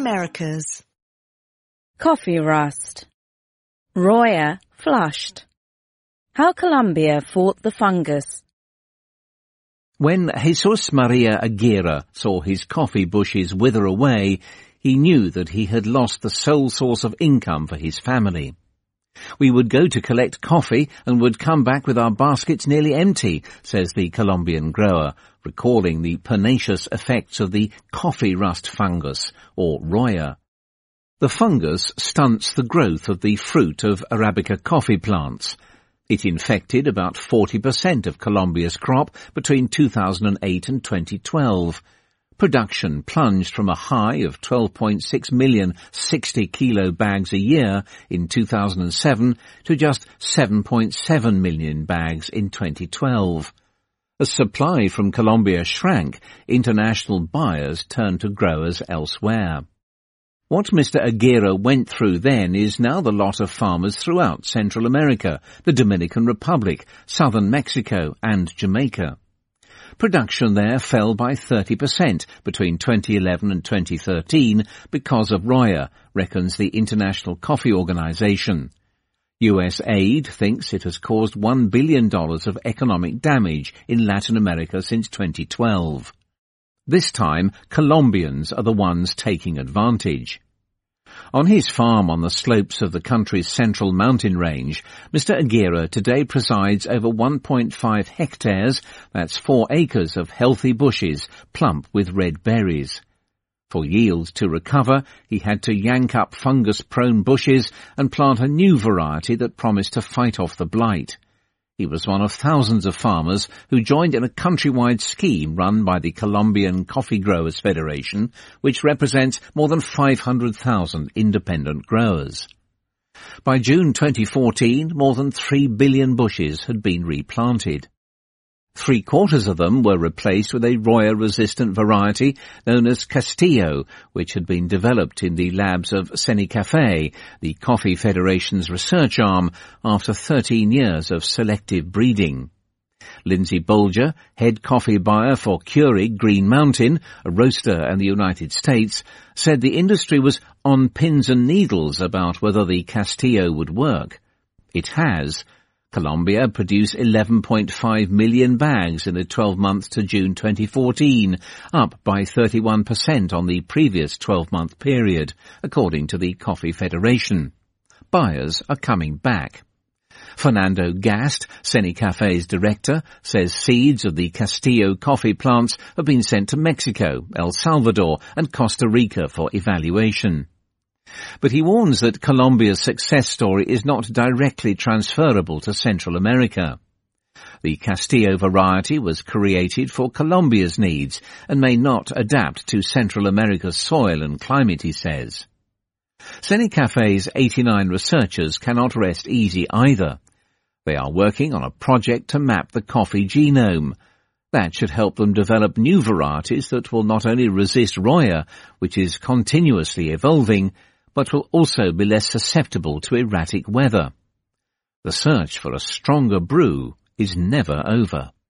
Americas. Coffee rust. Roya flushed. How Colombia fought the fungus. When Jesus Maria Aguirre saw his coffee bushes wither away, he knew that he had lost the sole source of income for his family. We would go to collect coffee and would come back with our baskets nearly empty, says the Colombian grower, recalling the pernicious effects of the coffee rust fungus, or roya. The fungus stunts the growth of the fruit of Arabica coffee plants. It infected about 40% of Colombia's crop between 2008 and 2012. Production plunged from a high of 12.6 million 60-kilo bags a year in 2007 to just 7.7 million bags in 2012. As supply from Colombia shrank, international buyers turned to growers elsewhere. What Mr. Aguirre went through then is now the lot of farmers throughout Central America, the Dominican Republic, southern Mexico and Jamaica. Production there fell by 30% between 2011 and 2013 because of roya, reckons the International Coffee Organization. US aid thinks it has caused $1 billion of economic damage in Latin America since 2012. This time, Colombians are the ones taking advantage. On his farm on the slopes of the country's central mountain range, Mr. Aguirre today presides over 1.5 hectares, that's 4 acres of healthy bushes, plump with red berries. For yield to recover, he had to yank up fungus-prone bushes and plant a new variety that promised to fight off the blight. He was one of thousands of farmers who joined in a countrywide scheme run by the Colombian Coffee Growers Federation, which represents more than 500,000 independent growers. By June 2014, more than 3 billion bushes had been replanted. 3/4 of them were replaced with a roya-resistant variety known as Castillo, which had been developed in the labs of Senicafe, the Coffee Federation's research arm, after 13 years of selective breeding. Lindsay Bolger, head coffee buyer for Keurig Green Mountain, a roaster in the United States, said the industry was on pins and needles about whether the Castillo would work. It has. Colombia produced 11.5 million bags in the 12 months to June 2014, up by 31% on the previous 12-month period, according to the Coffee Federation. Buyers are coming back. Fernando Gast, Senicafe's director, says seeds of the Castillo coffee plants have been sent to Mexico, El Salvador and Costa Rica for evaluation. But he warns that Colombia's success story is not directly transferable to Central America. The Castillo variety was created for Colombia's needs and may not adapt to Central America's soil and climate, he says. Senicafe's 89 researchers cannot rest easy either. They are working on a project to map the coffee genome. That should help them develop new varieties that will not only resist roya, which is continuously evolving, but will also be less susceptible to erratic weather. The search for a stronger brew is never over.